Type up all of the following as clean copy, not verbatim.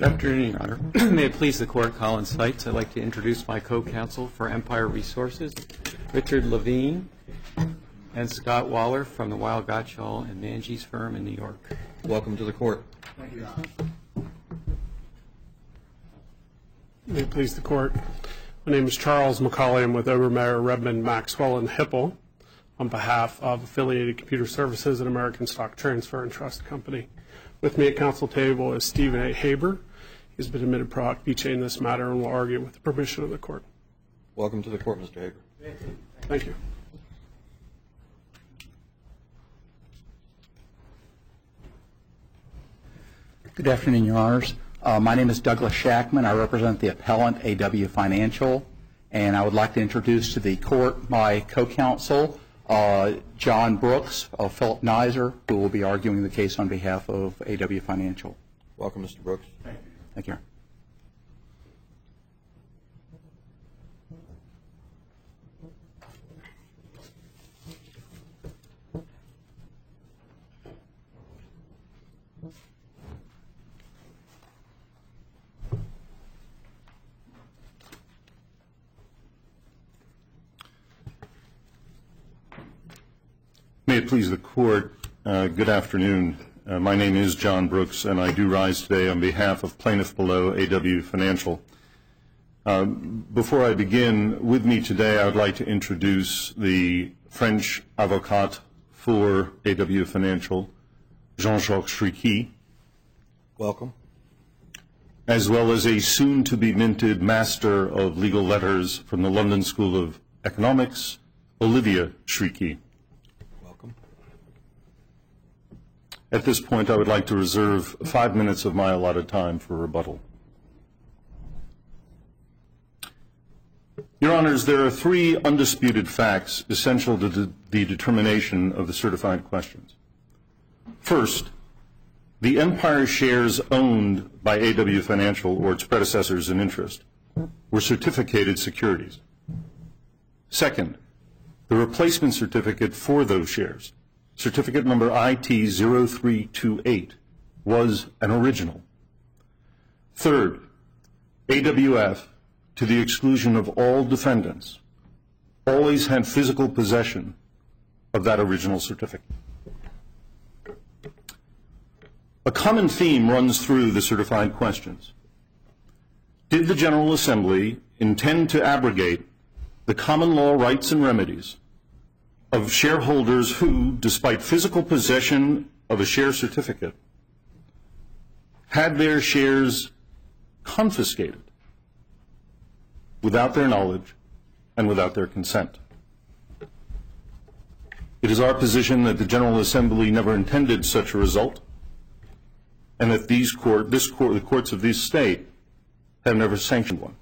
Good afternoon, Your Honor. May it please the Court, Colin Seitz. I'd like to introduce my co-counsel for Empire Resources, Richard Levine, and Scott Waller from the Weil Gotshal and Manges firm in New York. Welcome to the Court. Thank you, Your Honor. May it please the Court. My name is Charles McCauley. I'm with Obermeyer, Redmond, Maxwell, and Hipple on behalf of Affiliated Computer Services and American Stock Transfer and Trust Company. With me at counsel table is Stephen A. Haber. He's been admitted pro hoc vice in this matter and will argue with the permission of the Court. Welcome to the Court, Mr. Haber. Thank you. Good afternoon, Your Honors. My name is Douglas Shackman. I represent the appellant, AW Financial, and I would like to introduce to the Court my co-counsel, John Brooks of Philip Nizer, who will be arguing the case on behalf of AW Financial. Welcome, Mr. Brooks. Thank you. May it please the Court, good afternoon. My name is John Brooks, and I do rise today on behalf of plaintiff below AW Financial. Before I begin, with me today I would like to introduce the French avocat for AW Financial, Jean-Jacques Chriqui. Welcome. As well as a soon-to-be minted Master of Legal Letters from the London School of Economics, Olivia Chriqui. At this point, I would like to reserve 5 minutes of my allotted time for rebuttal. Your Honors, there are 3 undisputed facts essential to the determination of the certified questions. First, the Empire shares owned by AW Financial or its predecessors in interest were certificated securities. Second, the replacement certificate for those shares, certificate number IT0328, was an original. Third, AWF, to the exclusion of all defendants, always had physical possession of that original certificate. A common theme runs through the certified questions. Did the General Assembly intend to abrogate the common law rights and remedies of shareholders who, despite physical possession of a share certificate, had their shares confiscated without their knowledge and without their consent? It is our position that the General Assembly never intended such a result, and that the courts of this state have never sanctioned one.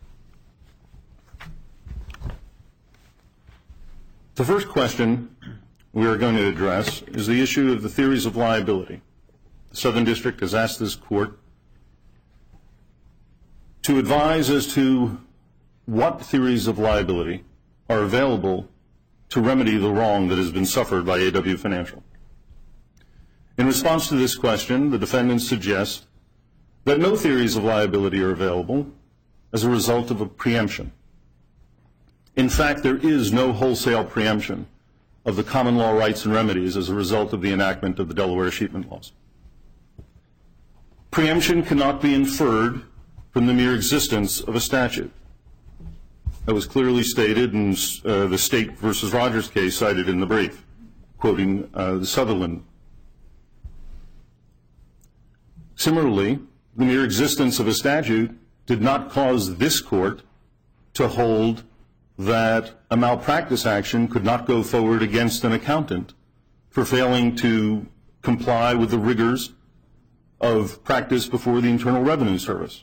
The first question we are going to address is the issue of the theories of liability. The Southern District has asked this Court to advise as to what theories of liability are available to remedy the wrong that has been suffered by AW Financial. In response to this question, the defendants suggest that no theories of liability are available as a result of a preemption. In fact, there is no wholesale preemption of the common law rights and remedies as a result of the enactment of the Delaware Sheepment Laws. Preemption cannot be inferred from the mere existence of a statute. That was clearly stated in the State versus Rogers case cited in the brief, quoting the Sutherland. Similarly, the mere existence of a statute did not cause this Court to hold that a malpractice action could not go forward against an accountant for failing to comply with the rigors of practice before the Internal Revenue Service.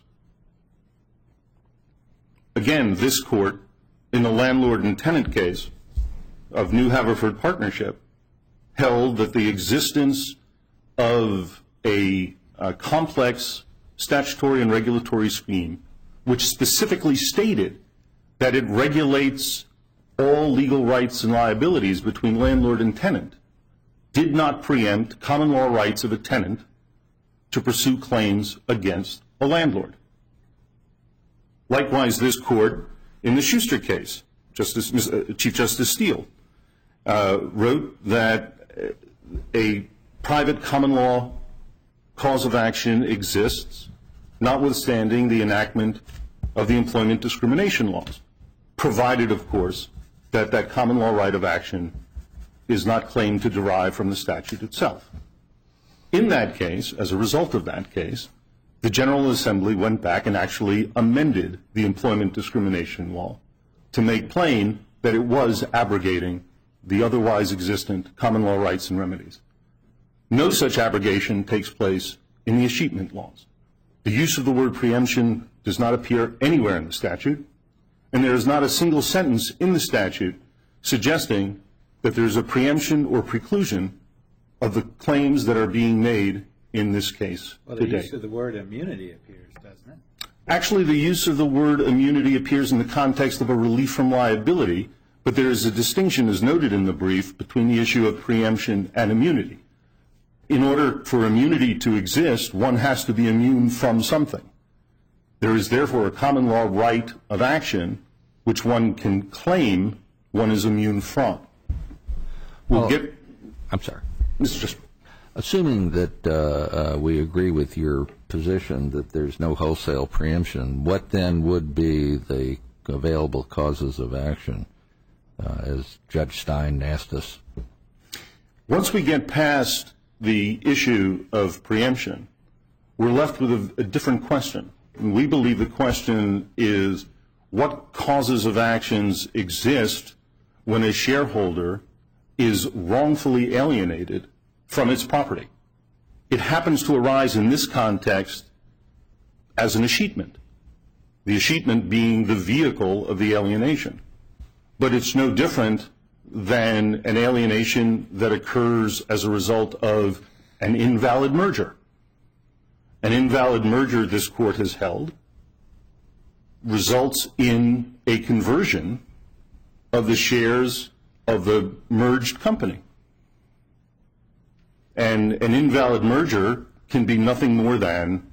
Again, this Court, in the landlord and tenant case of New Haverford Partnership, held that the existence of a complex statutory and regulatory scheme, which specifically stated that it regulates all legal rights and liabilities between landlord and tenant, did not preempt common law rights of a tenant to pursue claims against a landlord. Likewise, this court, in the Schuster case, Chief Justice Steele wrote that a private common law cause of action exists, notwithstanding the enactment of the employment discrimination laws, provided, of course, that that common law right of action is not claimed to derive from the statute itself. In that case, as a result of that case, the General Assembly went back and actually amended the employment discrimination law to make plain that it was abrogating the otherwise existent common law rights and remedies. No such abrogation takes place in the escheatment laws. The use of the word preemption does not appear anywhere in the statute, and there is not a single sentence in the statute suggesting that there is a preemption or preclusion of the claims that are being made in this case Well, the today. use of the word immunity appears, doesn't it? Actually, the use of the word immunity appears in the context of a relief from liability, but there is a distinction, as noted in the brief, between the issue of preemption and immunity. In order for immunity to exist, one has to be immune from something. There is therefore a common law right of action which one can claim one is immune from. I'm sorry. Assuming that we agree with your position that there's no wholesale preemption, what then would be the available causes of action, as Judge Stein asked us? Once we get past the issue of preemption, we're left with a different question. And we believe the question is, what causes of actions exist when a shareholder is wrongfully alienated from its property? It happens to arise in this context as an escheatment, the escheatment being the vehicle of the alienation. But it's no different than an alienation that occurs as a result of an invalid merger. An invalid merger, this court has held, results in a conversion of the shares of the merged company. And an invalid merger can be nothing more than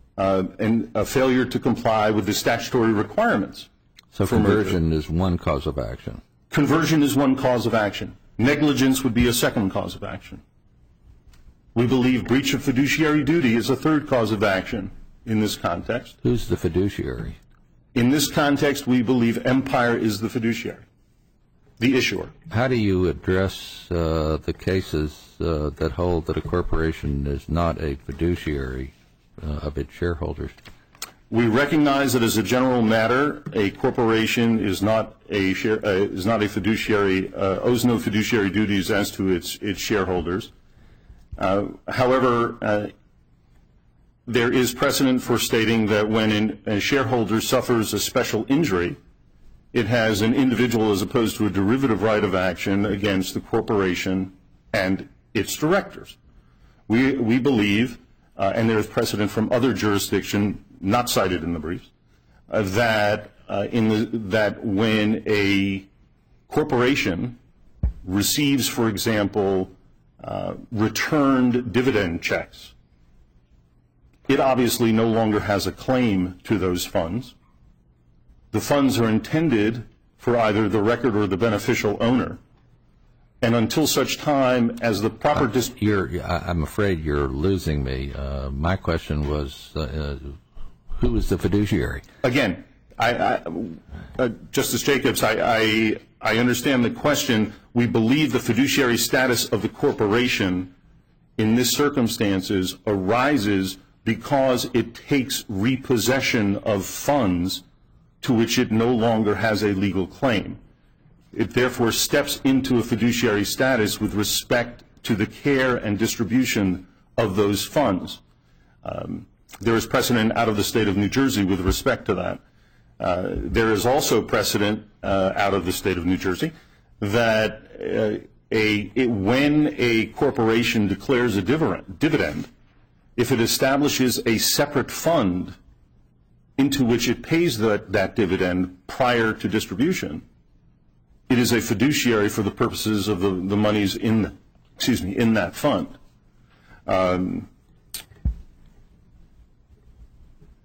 a failure to comply with the statutory requirements. So conversion is one cause of action. Conversion is one cause of action. Negligence would be a second cause of action. We believe breach of fiduciary duty is a third cause of action in this context. Who's the fiduciary? In this context, we believe Empire is the fiduciary, the issuer. How do you address the cases that hold that a corporation is not a fiduciary of its shareholders? We recognize that as a general matter, a corporation is not a fiduciary, owes no fiduciary duties as to its shareholders. However, there is precedent for stating that when a shareholder suffers a special injury, it has an individual as opposed to a derivative right of action against the corporation and its directors. We believe, and there is precedent from other jurisdictions not cited in the briefs, that when a corporation receives, for example, returned dividend checks, it obviously no longer has a claim to those funds. The funds are intended for either the record or the beneficial owner. And until such time as the proper I'm afraid you're losing me. My question was, who is the fiduciary? Again, Justice Jacobs, I understand the question. We believe the fiduciary status of the corporation in this circumstances arises because it takes repossession of funds to which it no longer has a legal claim. It therefore steps into a fiduciary status with respect to the care and distribution of those funds. There is precedent out of the state of New Jersey with respect to that. There is also precedent out of the state of New Jersey that when a corporation declares a dividend, if it establishes a separate fund into which it pays that dividend prior to distribution, it is a fiduciary for the purposes of the monies in that fund.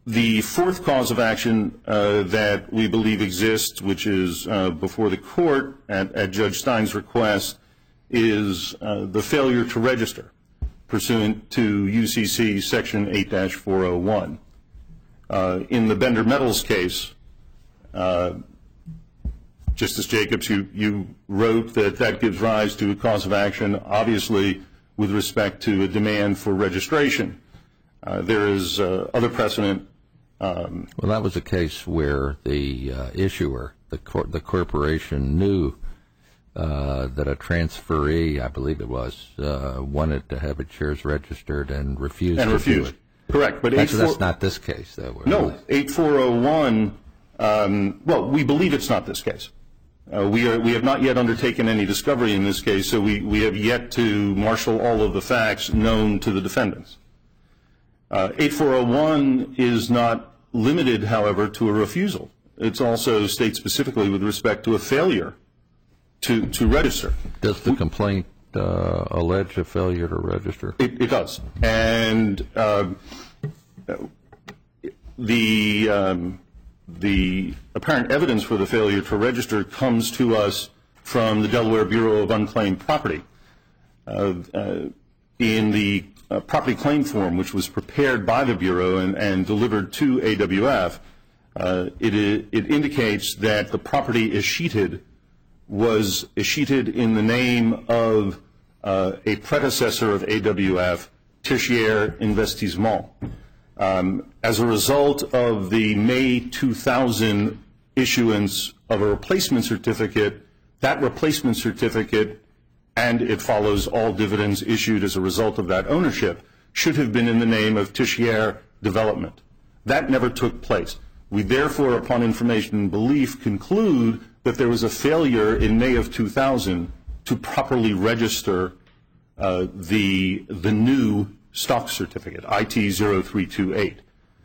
The fourth cause of action that we believe exists, which is before the court at Judge Stein's request, is the failure to register pursuant to UCC Section 8-401. In the Bender Metals case, Justice Jacobs, you wrote that gives rise to a cause of action, obviously, with respect to a demand for registration. There is other precedent. Well, that was a case where the issuer, the corporation, knew that a transferee, I believe it was, wanted to have its shares registered and refused to do it. Correct. But that's not this case, though. No, 8401, well, we believe it's not this case. We have not yet undertaken any discovery in this case, so we have yet to marshal all of the facts known to the defendants. 8401 is not limited, however, to a refusal. It's also states specifically with respect to a failure to register. Does the complaint allege a failure to register? It does. And the apparent evidence for the failure to register comes to us from the Delaware Bureau of Unclaimed Property. In the property claim form, which was prepared by the Bureau and delivered to AWF, it indicates that the property escheated was escheated in the name of a predecessor of AWF, Tichier Investissement. As a result of the May 2000 issuance of a replacement certificate, that replacement certificate, and it follows all dividends issued as a result of that ownership, should have been in the name of Tichier Development. That never took place. We therefore, upon information and belief, conclude that there was a failure in May of 2000 to properly register the new stock certificate, IT 0328.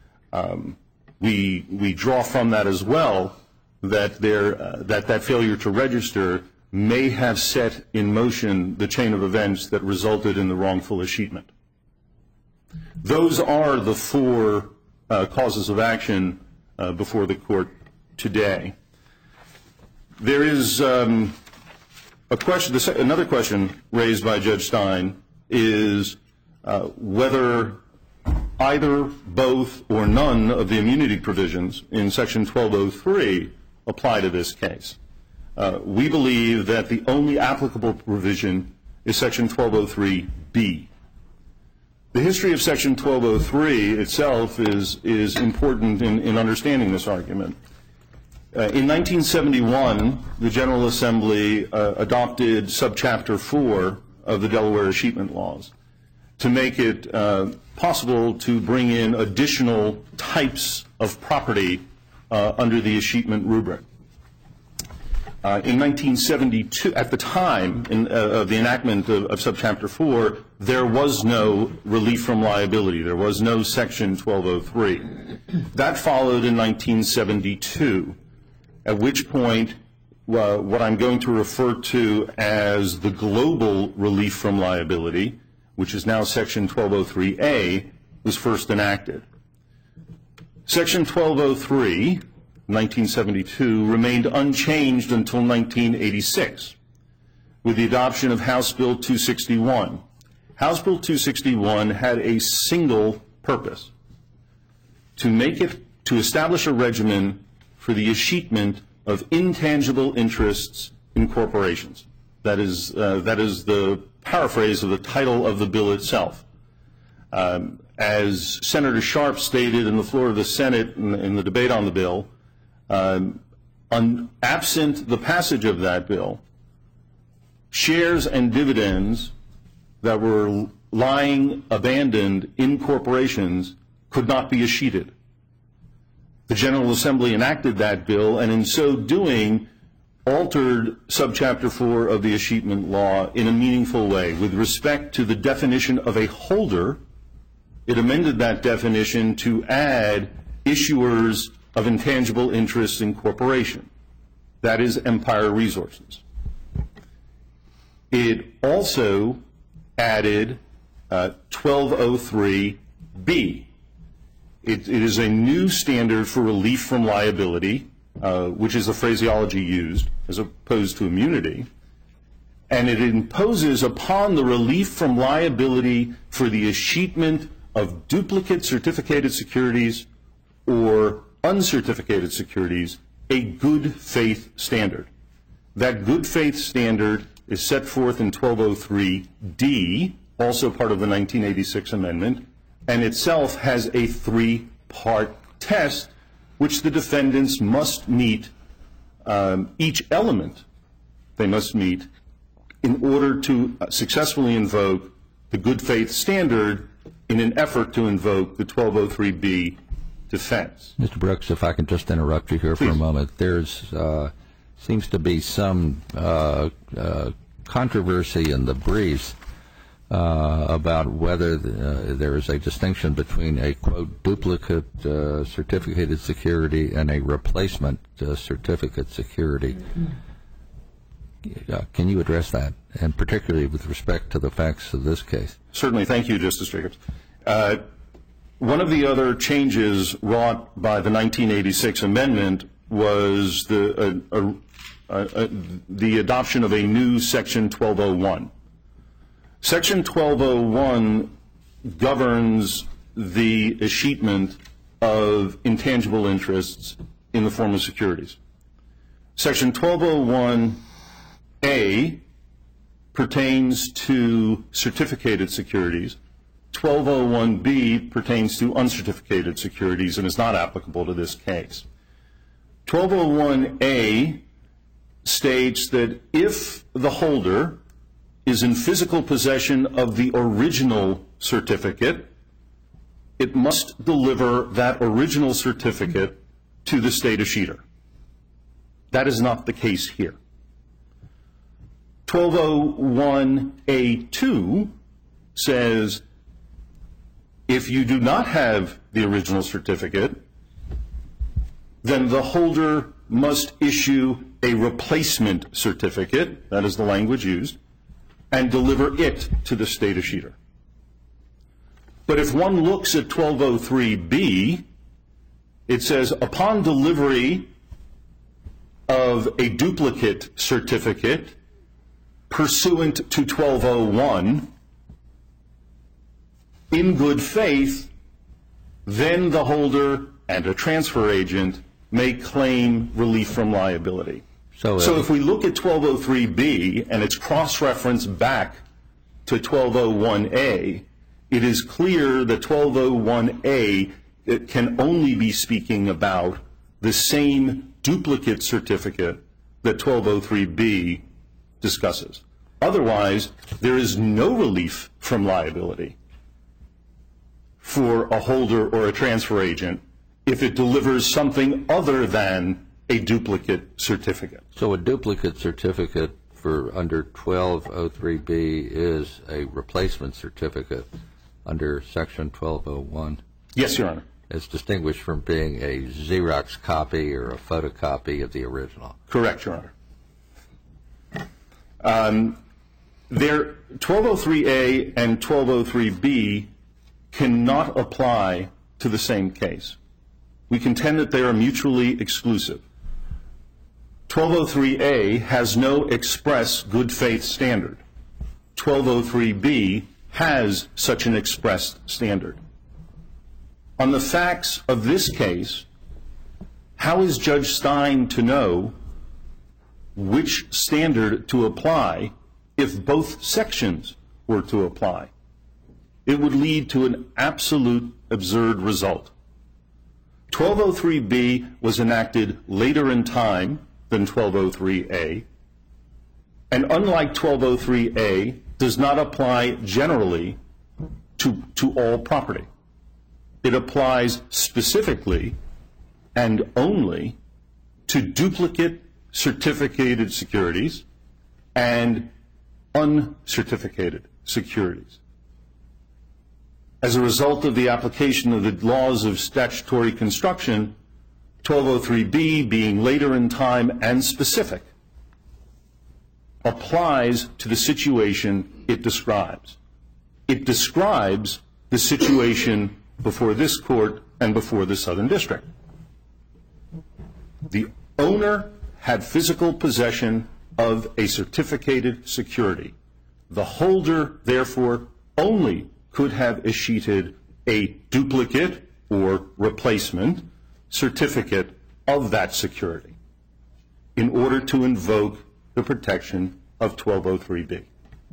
We draw from that as well that that failure to register may have set in motion the chain of events that resulted in the wrongful escheatment. Those are the four causes of action before the court today. There is a question. Another question raised by Judge Stein is whether either, both, or none of the immunity provisions in Section 1203 apply to this case. We believe that the only applicable provision is Section 1203B. The history of Section 1203 itself is important in understanding this argument. In 1971, the General Assembly adopted Subchapter 4 of the Delaware Escheatment Laws to make it possible to bring in additional types of property under the escheatment rubric. In 1972, at the time of the enactment of Subchapter 4, there was no relief from liability. There was no Section 1203. That followed in 1972, at which point what I'm going to refer to as the global relief from liability, which is now Section 1203A, was first enacted. Section 1203, 1972, remained unchanged until 1986 with the adoption of House Bill 261. House Bill 261 had a single purpose: to establish a regimen for the escheatment of intangible interests in corporations. That is the paraphrase of the title of the bill itself. As Senator Sharp stated in the floor of the Senate in the debate on the bill, absent the passage of that bill, shares and dividends that were lying abandoned in corporations could not be escheated. The General Assembly enacted that bill, and in so doing, altered Subchapter 4 of the Escheatment Law in a meaningful way. With respect to the definition of a holder, it amended that definition to add issuers of intangible interests in corporation. That is Empire Resources. It also added 1203B. It is a new standard for relief from liability, which is the phraseology used, as opposed to immunity. And it imposes upon the relief from liability for the escheatment of duplicate certificated securities or uncertificated securities a good faith standard. That good faith standard is set forth in 1203D, also part of the 1986 amendment, and itself has a three-part test which the defendants must meet, each element they must meet in order to successfully invoke the good faith standard in an effort to invoke the 1203B defense. Mr. Brooks, if I can just interrupt you here for a moment. There's seems to be some controversy in the briefs about whether there is a distinction between a, quote, duplicate certificated security and a replacement certificate security. Can you address that, and particularly with respect to the facts of this case? Certainly. Thank you, Justice Jacobs. One of the other changes wrought by the 1986 amendment was the adoption of a new Section 1201. Section 1201 governs the escheatment of intangible interests in the form of securities. Section 1201A pertains to certificated securities. 1201B pertains to uncertificated securities and is not applicable to this case. 1201A states that if the holder is in physical possession of the original certificate, it must deliver that original certificate to the state escheator. That is not the case here. 1201A2 says if you do not have the original certificate, then the holder must issue a replacement certificate, that is the language used, and deliver it to the state escheator. But if one looks at 1203B, it says upon delivery of a duplicate certificate pursuant to 1201, in good faith, then the holder and a transfer agent may claim relief from liability. So if we look at 1203B and its cross-reference back to 1201A, it is clear that 1201A can only be speaking about the same duplicate certificate that 1203B discusses. Otherwise, there is no relief from liability for a holder or a transfer agent if it delivers something other than a duplicate certificate. So a duplicate certificate for under 1203B is a replacement certificate under Section 1201? Yes, Your Honor. It's distinguished from being a Xerox copy or a photocopy of the original. Correct, Your Honor. 1203A and 1203B cannot apply to the same case. We contend that they are mutually exclusive. 1203A has no express good faith standard. 1203B has such an expressed standard. On the facts of this case, how is Judge Stein to know which standard to apply if both sections were to apply? It would lead to an absolute absurd result. 1203B was enacted later in time than 1203A, and unlike 1203A, does not apply generally to all property. It applies specifically and only to duplicate certificated securities and uncertificated securities. As a result of the application of the laws of statutory construction, 1203B, being later in time and specific, applies to the situation it describes. It describes the situation before this Court and before the Southern District. The owner had physical possession of a certificated security. The holder, therefore, only could have escheated a duplicate or replacement certificate of that security in order to invoke the protection of 1203B.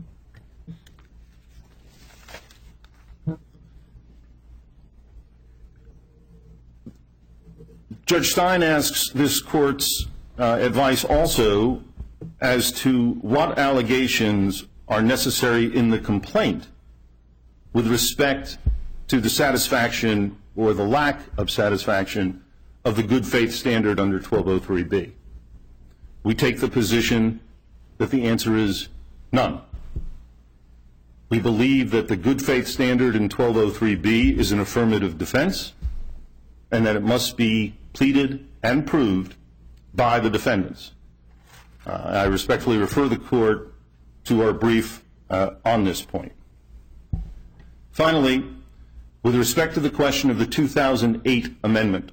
Judge Stein asks this court's advice also as to what allegations are necessary in the complaint with respect to the satisfaction or the lack of satisfaction of the good faith standard under 1203B. We take the position that the answer is none. We believe that the good faith standard in 1203B is an affirmative defense and that it must be pleaded and proved by the defendants. I respectfully refer the court to our brief on this point. Finally, with respect to the question of the 2008 amendment,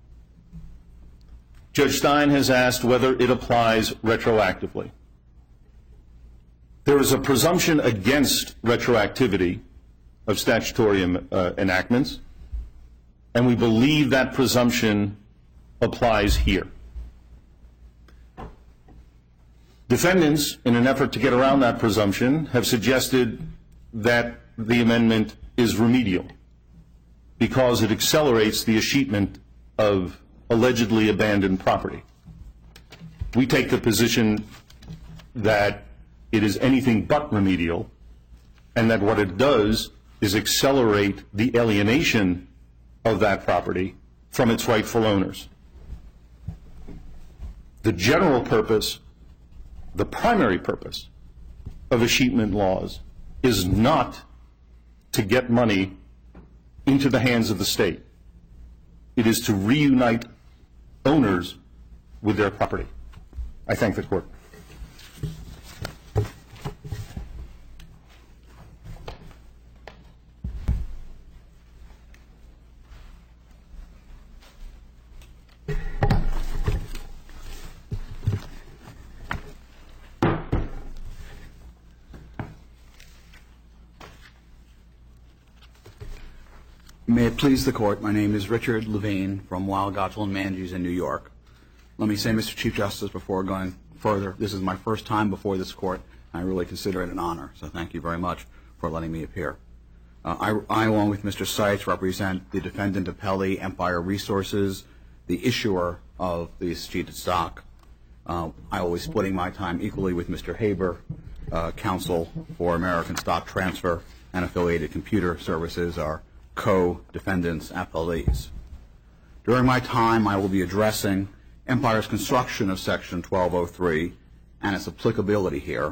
Judge Stein has asked whether it applies retroactively. There is a presumption against retroactivity of statutory enactments, and we believe that presumption applies here. Defendants, in an effort to get around that presumption, have suggested that the amendment is remedial because it accelerates the escheatment of allegedly abandoned property. We take the position that it is anything but remedial and that what it does is accelerate the alienation of that property from its rightful owners. The general purpose, the primary purpose of escheatment laws is not to get money into the hands of the state. It is to reunite owners with their property. I thank the court. May it please the court, my name is Richard Levine from Weill, Gottschall & Manges in New York. Let me say, Mr. Chief Justice, before going further, this is my first time before this court, and I really consider it an honor, so thank you very much for letting me appear. I, along with Mr. Seitz, represent the defendant appellee, Empire Resources, the issuer of the escheated stock. I will be splitting my time equally with Mr. Haber, counsel for American Stock Transfer and Affiliated Computer Services, our co-defendants appellees. During my time, I will be addressing Empire's construction of Section 1203 and its applicability here,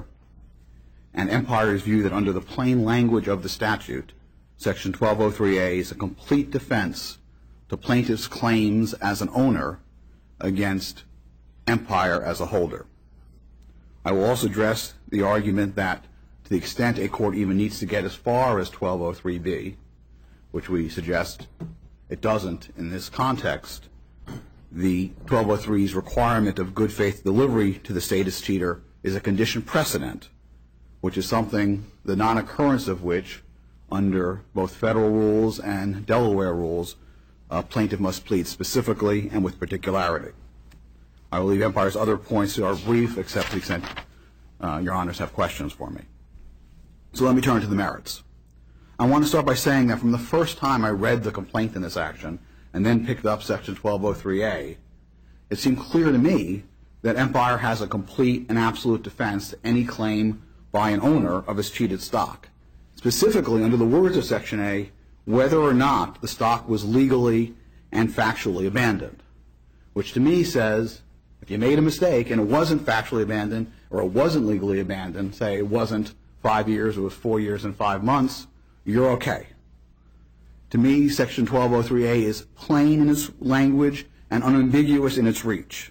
and Empire's view that under the plain language of the statute, Section 1203A is a complete defense to plaintiff's claims as an owner against Empire as a holder. I will also address the argument that to the extent a court even needs to get as far as 1203B, which we suggest it doesn't in this context, the 1203's requirement of good faith delivery to the status cheater is a condition precedent, which is something, the non-occurrence of which, under both federal rules and Delaware rules, a plaintiff must plead specifically and with particularity. I will leave Empire's other points to our brief, except to the extent your honors have questions for me. So let me turn to the merits. I want to start by saying that from the first time I read the complaint in this action and then picked up Section 1203A, it seemed clear to me that Empire has a complete and absolute defense to any claim by an owner of his cheated stock. Specifically, under the words of Section A, whether or not the stock was legally and factually abandoned, which to me says if you made a mistake and it wasn't factually abandoned or it wasn't legally abandoned, say it wasn't 5 years, it was 4 years and 5 months, you're okay. To me, Section 1203A is plain in its language and unambiguous in its reach.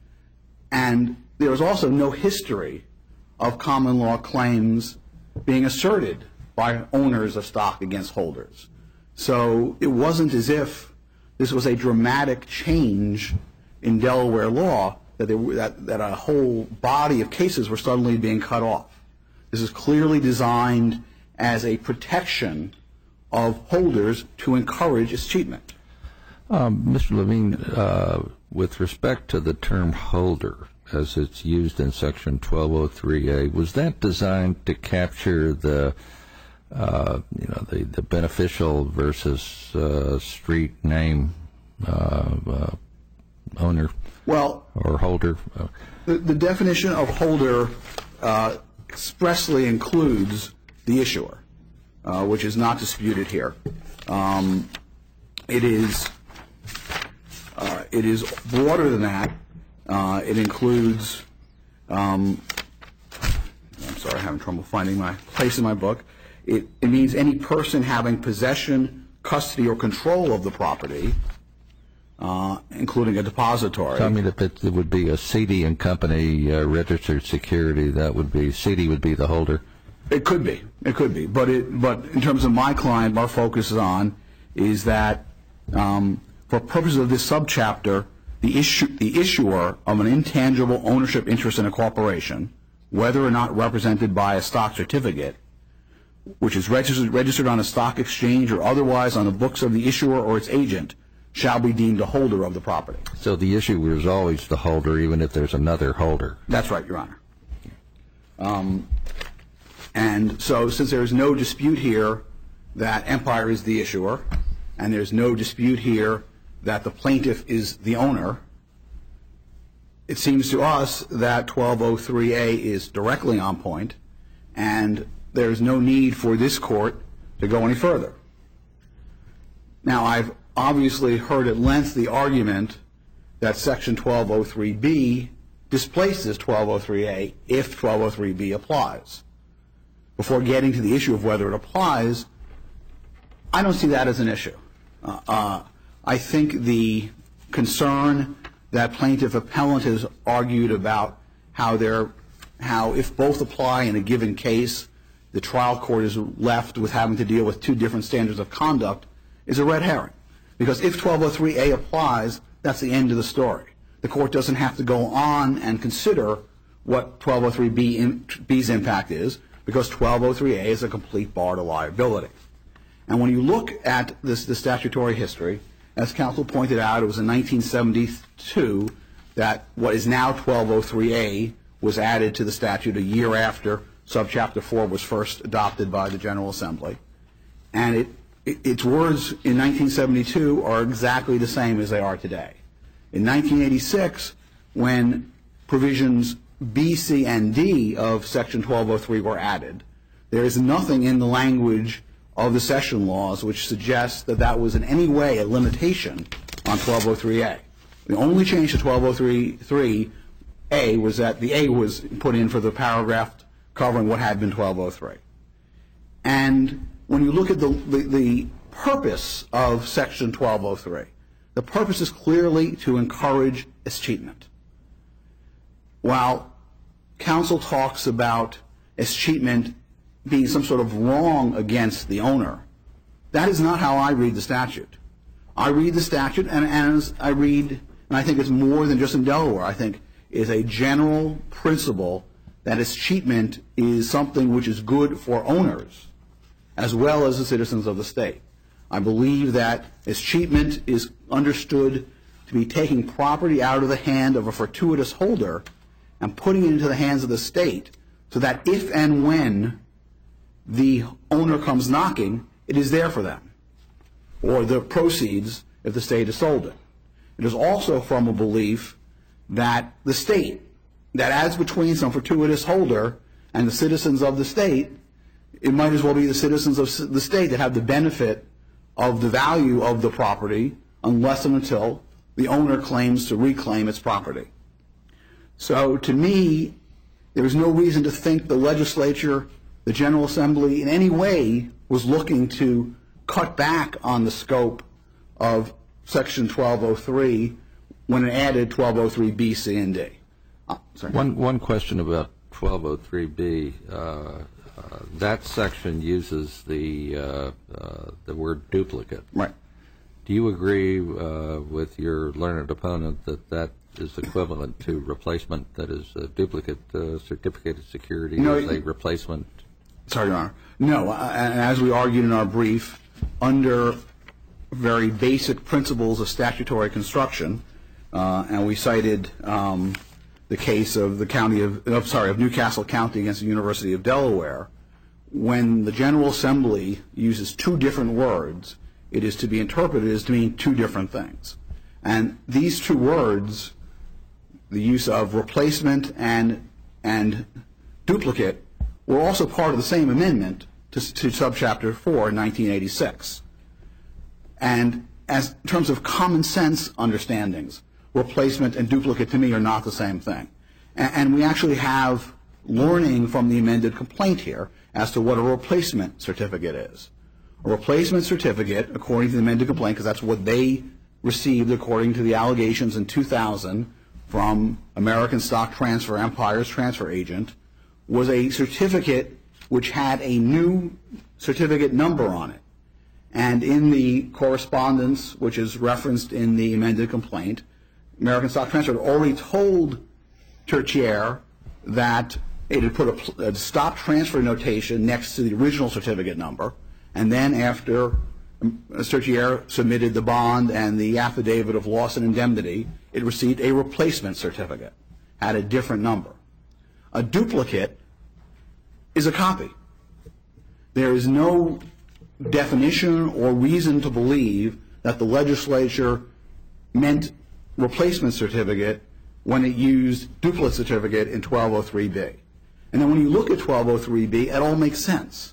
And there is also no history of common law claims being asserted by owners of stock against holders. So it wasn't as if this was a dramatic change in Delaware law that a whole body of cases were suddenly being cut off. This is clearly designed as a protection of holders to encourage escheatment. Mr. Levine, with respect to the term holder, as it's used in Section 1203A, was that designed to capture the beneficial versus street name owner or holder? The definition of holder expressly includes the issuer, which is not disputed here. It is broader than that. It includes, I'm sorry, I'm having trouble finding my place in my book. It means any person having possession, custody, or control of the property, including a depository. I mean, if it would be a CD and Company registered security, that would be, CD would be the holder. It could be. But in terms of my client, our focus is that for purposes of this subchapter, the issuer of an intangible ownership interest in a corporation, whether or not represented by a stock certificate, which is registered on a stock exchange or otherwise on the books of the issuer or its agent, shall be deemed a holder of the property. So the issuer is always the holder, even if there's another holder. That's right, Your Honor. And so since there is no dispute here that Empire is the issuer, and there's no dispute here that the plaintiff is the owner, it seems to us that 1203A is directly on point, and there's no need for this court to go any further. Now, I've obviously heard at length the argument that Section 1203B displaces 1203A if 1203B applies. Before getting to the issue of whether it applies, I don't see that as an issue. I think the concern that plaintiff appellant has argued about how if both apply in a given case, the trial court is left with having to deal with two different standards of conduct is a red herring. Because if 1203A applies, that's the end of the story. The court doesn't have to go on and consider what 1203B's impact is, because 1203A is a complete bar to liability. And when you look at the statutory history, as counsel pointed out, it was in 1972 that what is now 1203A was added to the statute a year after Subchapter 4 was first adopted by the General Assembly. And its words in 1972 are exactly the same as they are today. In 1986, when provisions B, C, and D of Section 1203 were added, there is nothing in the language of the session laws which suggests that that was in any way a limitation on 1203A. The only change to 1203A was that the A was put in for the paragraph covering what had been 1203. And when you look at the purpose of Section 1203, the purpose is clearly to encourage escheatment. While counsel talks about escheatment being some sort of wrong against the owner, that is not how I read the statute. I read the statute, and as I read, and I think it's more than just in Delaware, I think is a general principle that escheatment is something which is good for owners as well as the citizens of the state. I believe that escheatment is understood to be taking property out of the hand of a fortuitous holder and putting it into the hands of the state so that if and when the owner comes knocking, it is there for them, or the proceeds if the state has sold it. It is also from a belief that the state, that as between some fortuitous holder and the citizens of the state, it might as well be the citizens of the state that have the benefit of the value of the property unless and until the owner claims to reclaim its property. So to me, there is no reason to think the legislature, the General Assembly, in any way was looking to cut back on the scope of Section 1203 when it added 1203B, C, and D. One question about 1203B. That section uses the word duplicate. Right. Do you agree with your learned opponent that that is equivalent to replacement, that is a duplicate certificate of security as a replacement? Sorry, Your Honor. No, and as we argued in our brief, under very basic principles of statutory construction, and we cited the case of of Newcastle County against the University of Delaware, when the General Assembly uses two different words, it is to be interpreted as to mean two different things. And these two words, the use of replacement and duplicate, were also part of the same amendment to subchapter 4 in 1986. And as in terms of common sense understandings, replacement and duplicate to me are not the same thing. And we actually have learning from the amended complaint here as to what a replacement certificate is. A replacement certificate, according to the amended complaint, because that's what they received according to the allegations in 2000 from American Stock Transfer, Empire's transfer agent, was a certificate which had a new certificate number on it. And in the correspondence, which is referenced in the amended complaint, American Stock Transfer had already told Tertiaire that it had put a stop transfer notation next to the original certificate number, and then after Tertiaire submitted the bond and the affidavit of loss and indemnity, it received a replacement certificate, had a different number. A duplicate is a copy. There is no definition or reason to believe that the legislature meant replacement certificate when it used duplicate certificate in 1203B. And then when you look at 1203B, it all makes sense.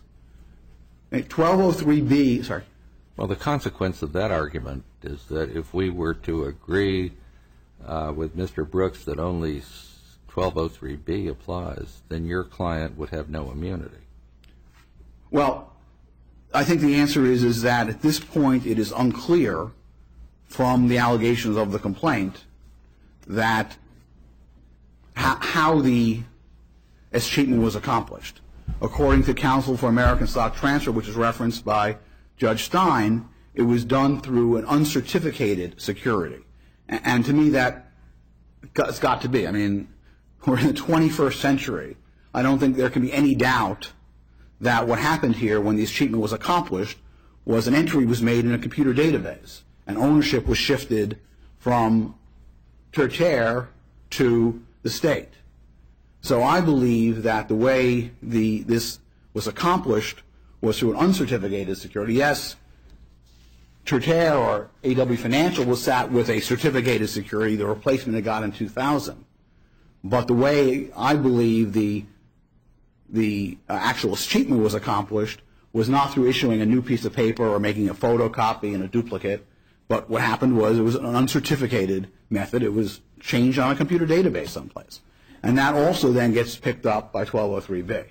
1203B, sorry. Well, the consequence of that argument is that if we were to agree with Mr. Brooks that only 1203B applies, then your client would have no immunity. Well, I think the answer is that at this point it is unclear from the allegations of the complaint that how the escheatment was accomplished. According to Counsel for American Stock Transfer, which is referenced by Judge Stein, it was done through an uncertificated security. And to me, that it's got to be. I mean, we're in the 21st century. I don't think there can be any doubt that what happened here when the escheatment was accomplished was an entry was made in a computer database, and ownership was shifted from Tertiaire to the state. So I believe that the way this was accomplished was through an uncertificated security. Yes, Tertiaire or AW Financial was sat with a certificated security, the replacement it got in 2000. But the way I believe the actual escheatment was accomplished was not through issuing a new piece of paper or making a photocopy and a duplicate, but what happened was it was an uncertificated method. It was changed on a computer database someplace. And that also then gets picked up by 1203B.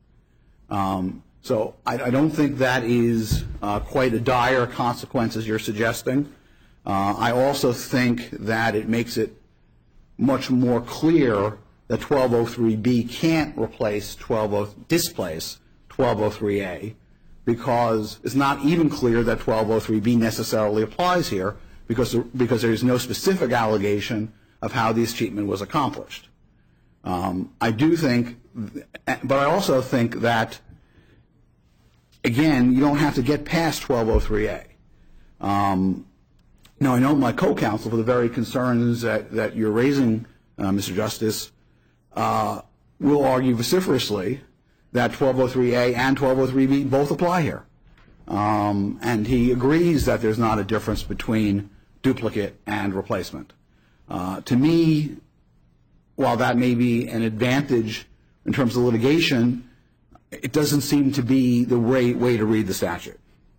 So I don't think that is quite a dire consequence as you're suggesting. I also think that it makes it much more clear that 1203B can't displace 1203A, because it's not even clear that 1203B necessarily applies here, because there is no specific allegation of how the escheatment was accomplished. I do think, but I also think that, again, you don't have to get past 1203A. Now, I know my co-counsel, for the very concerns that you're raising, Mr. Justice, will argue vociferously that 1203A and 1203B both apply here. And he agrees that there's not a difference between duplicate and replacement. To me, while that may be an advantage in terms of litigation, it doesn't seem to be the way to read the statute.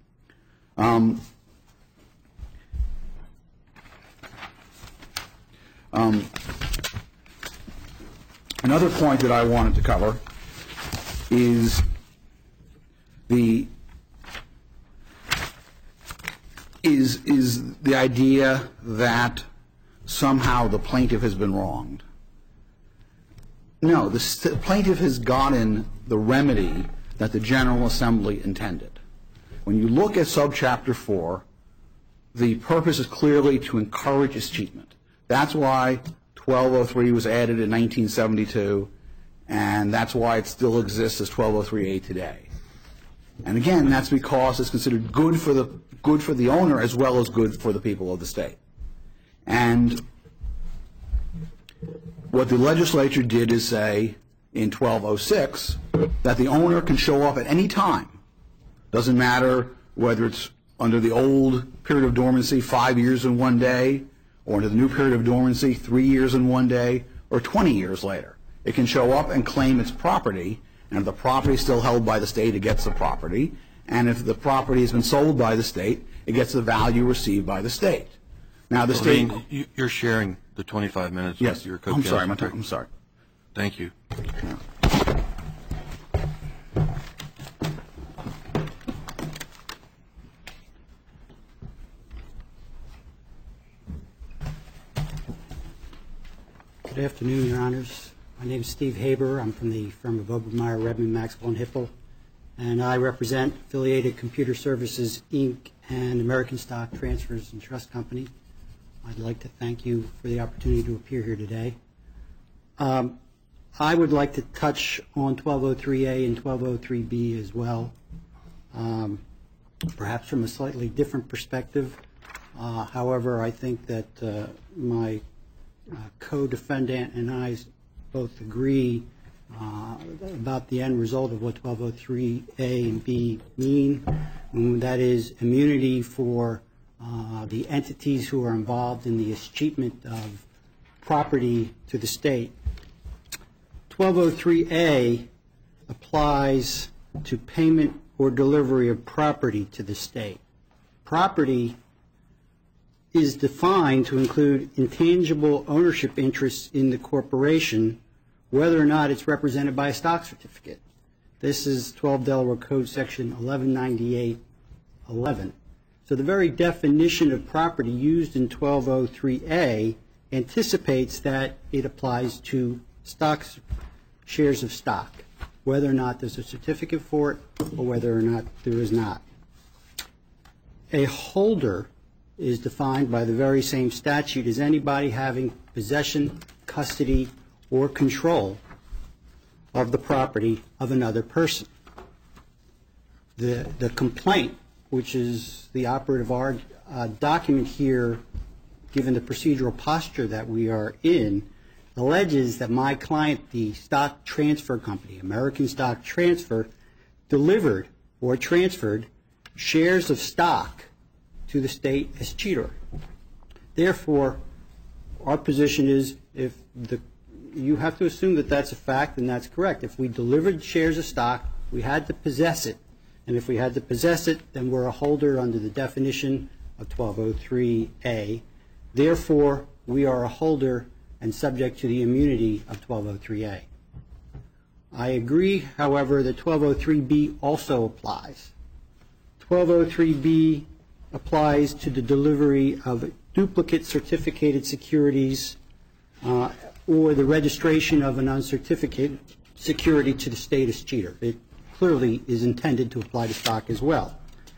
Another point that I wanted to cover is the idea that somehow the plaintiff has been wronged. No, the plaintiff has gotten the remedy that the General Assembly intended. When you look at subchapter 4, the purpose is clearly to encourage escheatment. That's why 1203 was added in 1972, and that's why it still exists as 1203A today. And again, that's because it's considered good for the owner as well as good for the people of the state. And what the legislature did is say in 1206 that the owner can show up at any time. Doesn't matter whether it's under the old period of dormancy, 5 years and 1 day, or under the new period of dormancy, 3 years and 1 day, or 20 years later. It can show up and claim its property, and if the property is still held by the state, it gets the property, and if the property has been sold by the state, it gets the value received by the state. Now, the state... You're sharing the 25 minutes Yes, with your co-counsel. I'm sorry. Thank you. Good afternoon, Your Honors. My name is Steve Haber. I'm from the firm of Obermeyer, Redmond, Maxwell, and Hipple, and I represent Affiliated Computer Services, Inc. and American Stock Transfers and Trust Company. I'd like to thank you for the opportunity to appear here today. I would like to touch on 1203A and 1203B as well, perhaps from a slightly different perspective. However, I think that my co-defendant and I both agree about the end result of what 1203A and B mean, and that is immunity for the entities who are involved in the escheatment of property to the state. 1203A applies to payment or delivery of property to the state. Property is defined to include intangible ownership interests in the corporation, whether or not it's represented by a stock certificate. This is 12 Delaware Code Section 1198.11. So the very definition of property used in 1203A anticipates that it applies to stocks, shares of stock, whether or not there's a certificate for it or whether or not there is not. A holder is defined by the very same statute as anybody having possession, custody, or control of the property of another person. The complaint, which is the operative document here, given the procedural posture that we are in, alleges that my client, the stock transfer company, American Stock Transfer, delivered or transferred shares of stock to the state as cheater. Therefore, our position is you have to assume that that's a fact, and that's correct. If we delivered shares of stock, we had to possess it. And if we had to possess it, then we're a holder under the definition of 1203A. Therefore, we are a holder and subject to the immunity of 1203A. I agree, however, that 1203B also applies. 1203B applies to the delivery of duplicate certificated securities or the registration of an uncertificated security to the state as cheater. It clearly is intended to apply to stock as well.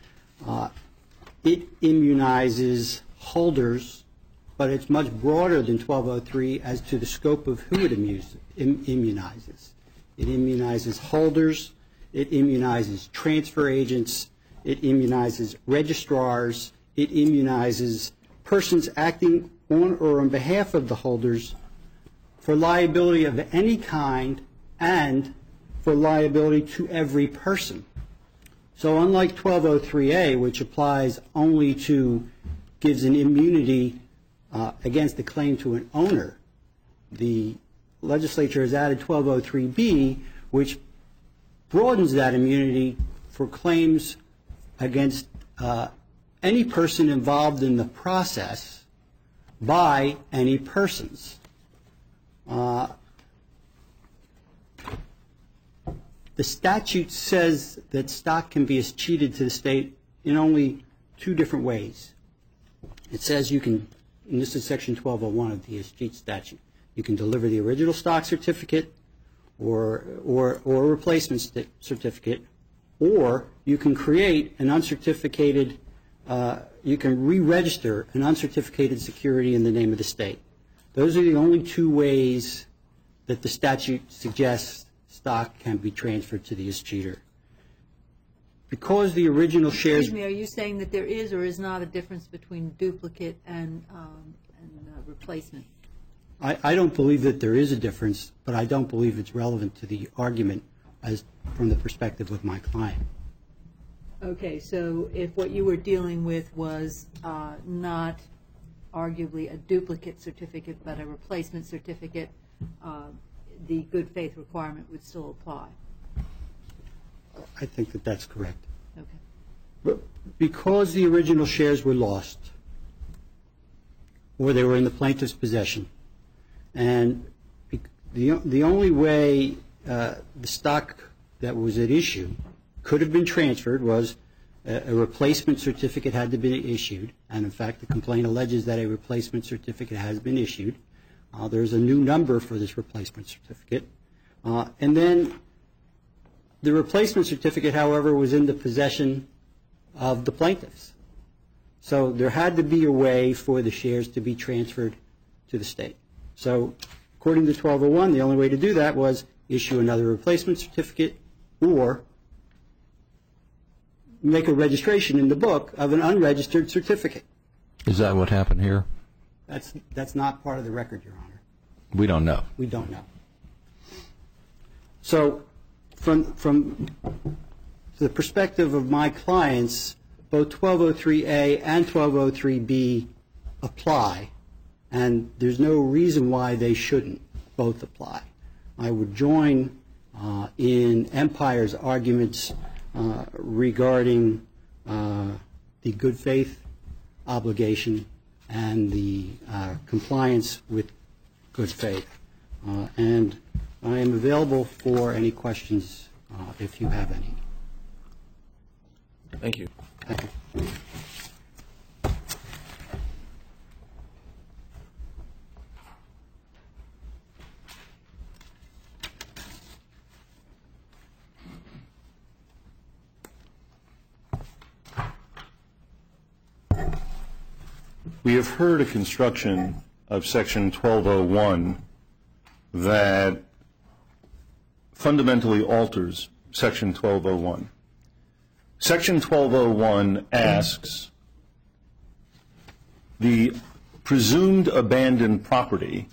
It immunizes holders, but it's much broader than 1203 as to the scope of who it immunizes. It immunizes holders, it immunizes transfer agents, it immunizes registrars, it immunizes persons acting on or on behalf of the holders for liability of any kind and for liability to every person. So unlike 1203A, which applies only to, gives an immunity against the claim to an owner, the legislature has added 1203B, which broadens that immunity for claims against any person involved in the process by any persons. The statute says that stock can be escheated to the state in only two different ways. It says you can, and this is section 1201 of the escheat statute, you can deliver the original stock certificate or a replacement certificate, or you can create an uncertificated you can re-register an uncertificated security in the name of the state. Those are the only two ways that the statute suggests stock can be transferred to the escheator. Because the original shares... Excuse me, are you saying that there is or is not a difference between duplicate and replacement? I don't believe that there is a difference, but I don't believe it's relevant to the argument as from the perspective of my client. Okay, so if what you were dealing with was not arguably a duplicate certificate but a replacement certificate, the good faith requirement would still apply. I think that that's correct. Okay. But because the original shares were lost, or they were in the plaintiff's possession, and the only way the stock that was at issue could have been transferred was a replacement certificate had to be issued, and in fact the complaint alleges that a replacement certificate has been issued. There's a new number for this replacement certificate. And then the replacement certificate, however, was in the possession of the plaintiffs. So there had to be a way for the shares to be transferred to the state. So according to 1201, the only way to do that was issue another replacement certificate or make a registration in the book of an unregistered certificate. Is that what happened here? That's not part of the record, Your Honor. We don't know. We don't know. So from the perspective of my clients, both 1203A and 1203B apply, and there's no reason why they shouldn't both apply. I would join in Empire's arguments regarding the good faith obligation and the compliance with good faith. And I am available for any questions if you have any. Thank you. Thank you. We have heard a construction of Section 1201 that fundamentally alters Section 1201. Section 1201 asks the presumed abandoned property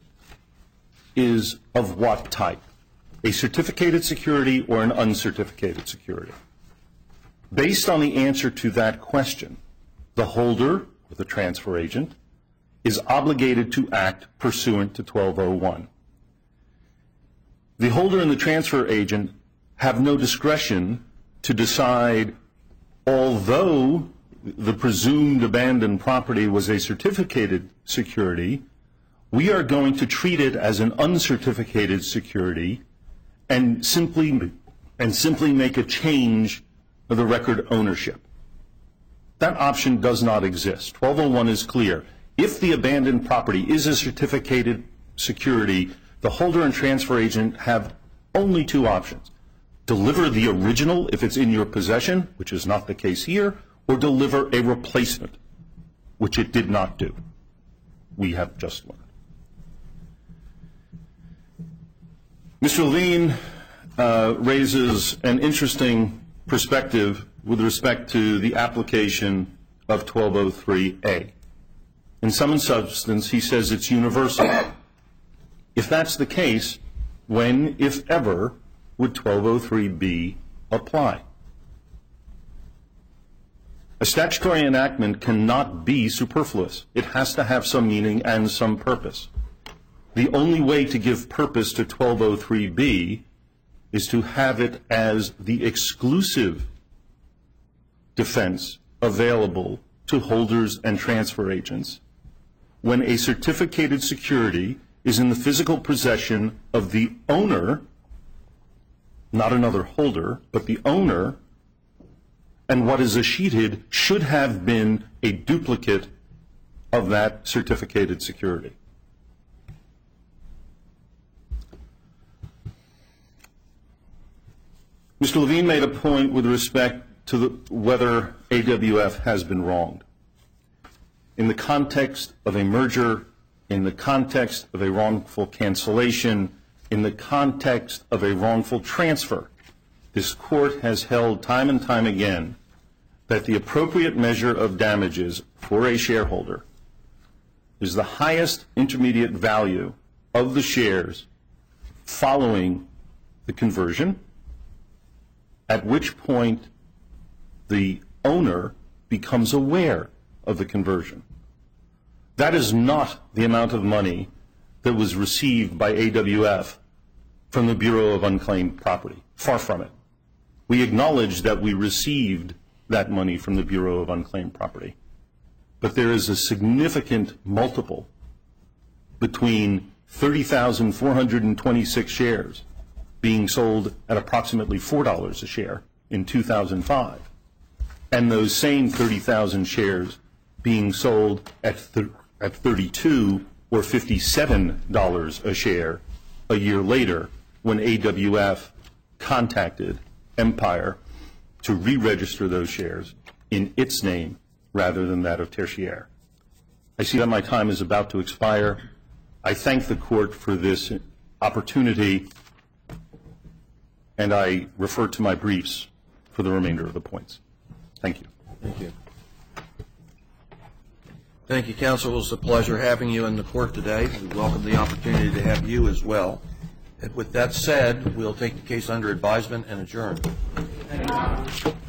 is of what type? A certificated security or an uncertificated security? Based on the answer to that question, the holder or the transfer agent is obligated to act pursuant to 1201. The holder and the transfer agent have no discretion to decide, although the presumed abandoned property was a certificated security, we are going to treat it as an uncertificated security and simply make a change of the record ownership. That option does not exist. 1201 is clear. If the abandoned property is a certificated security, the holder and transfer agent have only two options. Deliver the original if it's in your possession, which is not the case here, or deliver a replacement, which it did not do. We have just learned. Mr. Levine raises an interesting perspective with respect to the application of 1203A. In sum and substance, he says it's universal. If that's the case, when, if ever, would 1203B apply? A statutory enactment cannot be superfluous. It has to have some meaning and some purpose. The only way to give purpose to 1203B is to have it as the exclusive defense available to holders and transfer agents when a certificated security is in the physical possession of the owner, not another holder, but the owner, and what is escheated should have been a duplicate of that certificated security. Mr. Levine made a point with respect to whether AWF has been wronged. In the context of a merger, in the context of a wrongful cancellation, in the context of a wrongful transfer, this court has held time and time again that the appropriate measure of damages for a shareholder is the highest intermediate value of the shares following the conversion, at which point the owner becomes aware of the conversion. That is not the amount of money that was received by AWF from the Bureau of Unclaimed Property. Far from it. We acknowledge that we received that money from the Bureau of Unclaimed Property. But there is a significant multiple between 30,426 shares being sold at approximately $4 a share in 2005, and those same 30,000 shares being sold at $32 or $57 a share a year later when AWF contacted Empire to re-register those shares in its name rather than that of Tertiaire. I see that my time is about to expire. I thank the court for this opportunity, and I refer to my briefs for the remainder of the points. Thank you. Thank you. Thank you, counsel. It was a pleasure having you in the court today. We welcome the opportunity to have you as well. And with that said, we'll take the case under advisement and adjourn.